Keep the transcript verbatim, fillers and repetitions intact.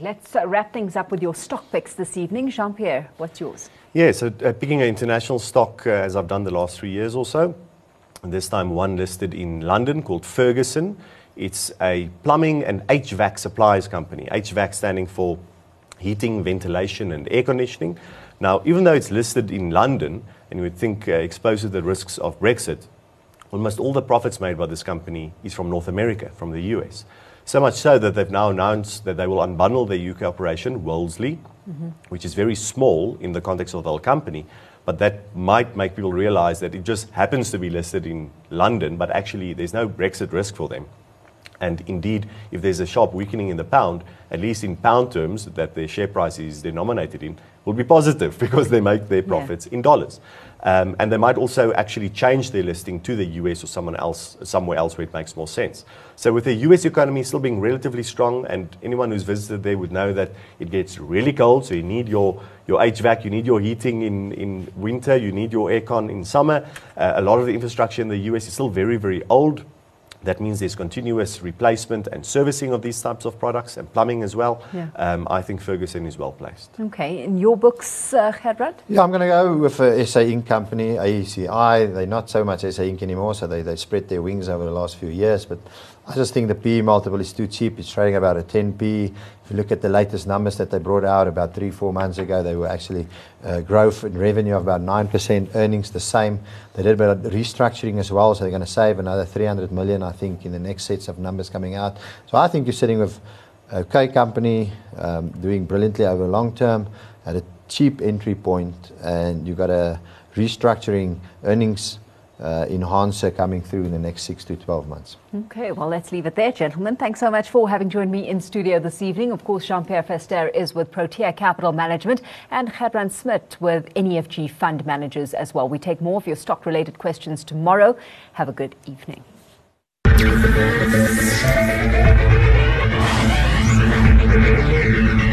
let's uh, wrap things up with your stock picks this evening. Jean-Pierre, what's yours? Yeah, so uh, picking an international stock, uh, as I've done the last three years or so, and this time one listed in London called Ferguson. It's a plumbing and H V A C supplies company, H V A C standing for heating, ventilation and air conditioning. Now, even though it's listed in London, and you would think uh, exposed to the risks of Brexit, almost all the profits made by this company is from North America, from the U S. So much so that they've now announced that they will unbundle their U K operation, Wolseley, mm-hmm. which is very small in the context of the whole company, but that might make people realize that it just happens to be listed in London, but actually there's no Brexit risk for them. And indeed, if there's a sharp weakening in the pound, at least in pound terms, that their share price is denominated in, will be positive because they make their profits yeah. in dollars. Um, and they might also actually change their listing to the U S or someone else, somewhere else where it makes more sense. So with the U S economy still being relatively strong, and anyone who's visited there would know that it gets really cold, so you need your, your H V A C, you need your heating in, in winter, you need your aircon in summer. Uh, a lot of the infrastructure in the U S is still very, very old. That means there's continuous replacement and servicing of these types of products and plumbing as well. Yeah. Um, I think Ferguson is well placed. Okay, in your books, uh, Gerhard? Yeah, I'm going to go with uh, S A Inc company, A E C I. They're not so much S A Inc anymore, so they, they spread their wings over the last few years. But I just think the P E multiple is too cheap. It's trading about a ten P E. If you look at the latest numbers that they brought out about three, four months ago, they were actually uh, growth in revenue of about nine percent, earnings the same. They did a bit of restructuring as well, so they're going to save another three hundred million, I think, in the next sets of numbers coming out. So I think you're sitting with a okay company, um, doing brilliantly over the long term, at a cheap entry point, and you've got a restructuring earnings Uh, enhancer coming through in the next six to twelve months. Okay, well, let's leave it there, gentlemen. Thanks so much for having joined me in studio this evening. Of course, Jean-Pierre Verster is with Protea Capital Management and Gerhard Smit with N E F G Fund Managers as well. We take more of your stock-related questions tomorrow. Have a good evening. Thank you.